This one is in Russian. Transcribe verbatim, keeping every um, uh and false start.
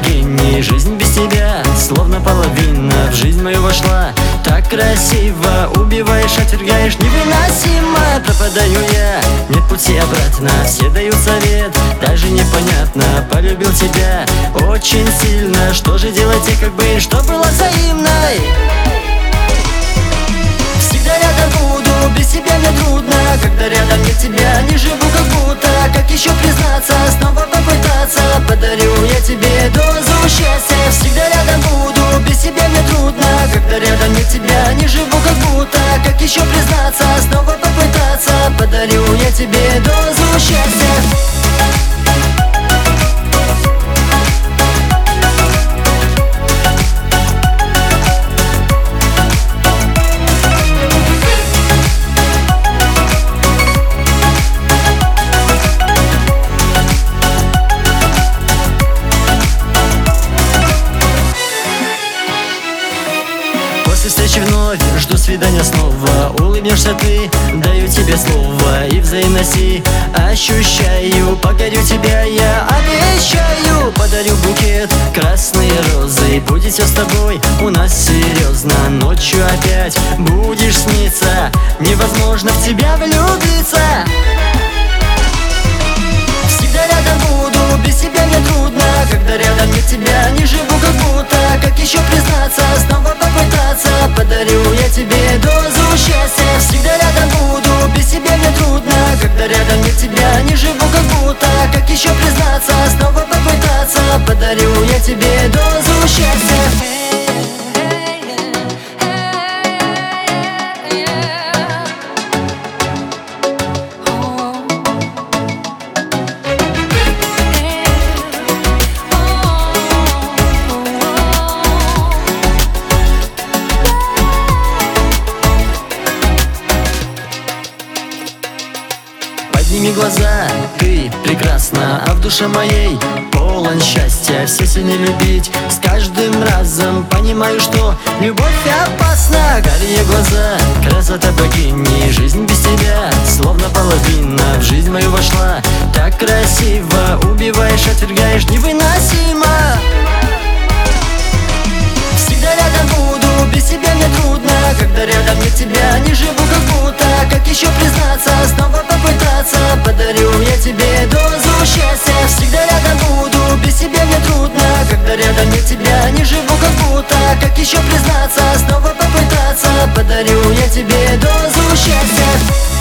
богини. Жизнь без тебя словно половина в жизнь мою вошла. Так красиво, убиваешь, отвергаешь, невыносимо. Пропадаю я, нет пути обратно, все дают совет, даже непонятно. Полюбил тебя очень сильно, что же делать и как бы, что было взаимной. Всегда рядом буду, без тебя мне трудно. Когда рядом нет тебя, не живу как будто. Как еще признаться, снова попытаться? Подарю я тебе дозу счастья. Всегда рядом буду, без тебя мне трудно. Когда рядом нет тебя, не живу как будто. Как еще признаться, снова попытаться? Подарю я тебе дозу счастья. После встречи вновь жду свидания снова. Улыбнешься ты, даю тебе слово и взаимности ощущаю. Подарю тебя я, обещаю. Подарю букет красные розы. Будет все с тобой у нас серьезно. Ночью опять будешь сниться, невозможно в тебя влюбиться. Всегда рядом буду, без тебя мне трудно. Когда рядом нет тебя, не живу как будто. Как еще признаться, снова попытаться? Подарю я тебе дозу счастья. Всегда рядом буду, без тебя мне трудно. Когда рядом нет тебя, не живу как будто. Как еще признаться, снова попытаться? Подарю я тебе дозу счастья. Подними глаза, ты прекрасна, а в душе моей полон счастья. Все сильно любить, с каждым разом понимаю, что любовь опасна. Карие глаза, красота богини. Жизнь без тебя словно половина в жизнь мою вошла. Так красиво, убиваешь, отвергаешь, невыносимо. Всегда рядом буду, без тебя мне трудно. Когда рядом нет тебя, не живу как будто. Как еще признаться, снова попытаться? Подарю я тебе дозу счастья. Всегда рядом буду, без тебя мне трудно. Когда рядом нет тебя, не живу как будто. Как еще признаться, снова попытаться? Подарю я тебе дозу счастья.